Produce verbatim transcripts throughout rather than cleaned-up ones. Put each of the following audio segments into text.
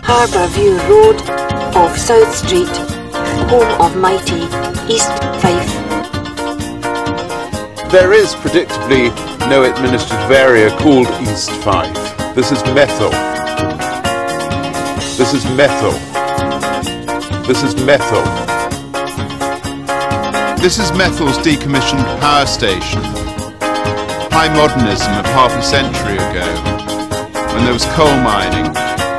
Harbour View Road off South Street, home of mighty East Fife. There is predictably no administrative area called East Fife. This is Methil. This is Methil. This is Methil. This is Methil's decommissioned power station. High modernism of half a century ago, when there was coal mining,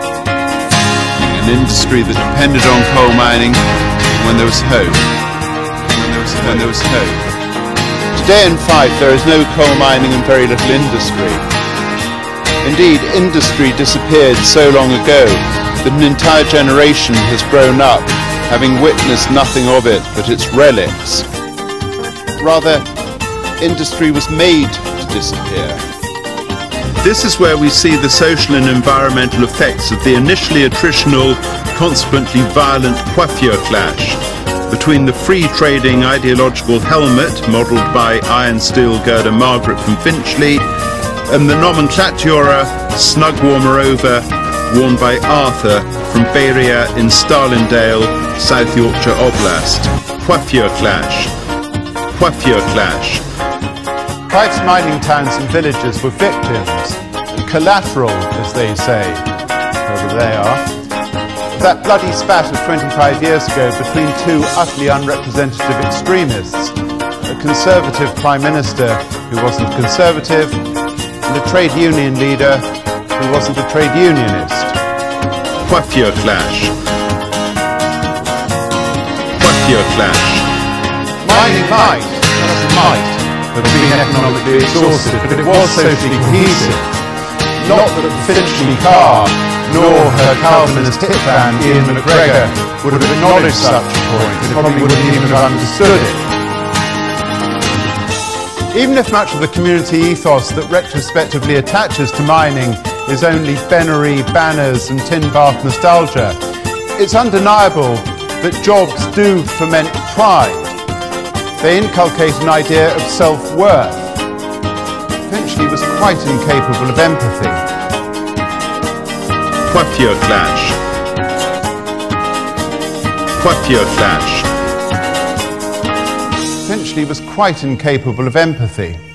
an industry that depended on coal mining, when there was hope. When there was, when there was hope. Today in Fife there is no coal mining and very little industry. Indeed, industry disappeared so long ago that an entire generation has grown up having witnessed nothing of it but its relics. Rather, industry was made to disappear. This is where we see the social and environmental effects of the initially attritional, consequently violent coiffure clash between the free-trading ideological helmet modelled by iron steel girder Margaret from Finchley and the nomenclatura snug warmer over worn by Arthur from Beria in Starlindale, South Yorkshire Oblast. Coiffure clash. Coiffure clash. Fife's mining towns and villages were victims, collateral, as they say, wherever they are, of that bloody spat of twenty-five years ago between two utterly unrepresentative extremists, a Conservative Prime Minister who wasn't Conservative, and a trade union leader who wasn't a trade unionist. Coiffure clash. Coiffure clash. Mining might, just might, have been economically exhausted, but it was socially cohesive. Not that Finchley Carr, nor her Calvinist hitman Ian McGregor would have acknowledged such a point, they probably wouldn't even have understood it. Even if much of the community ethos that retrospectively attaches to mining is only Bennery, banners and tin bath nostalgia, it's undeniable that jobs do foment pride. They inculcate an idea of self-worth. Finchley was quite incapable of empathy. Coiffure clash. Coiffure clash. Finchley was quite incapable of empathy.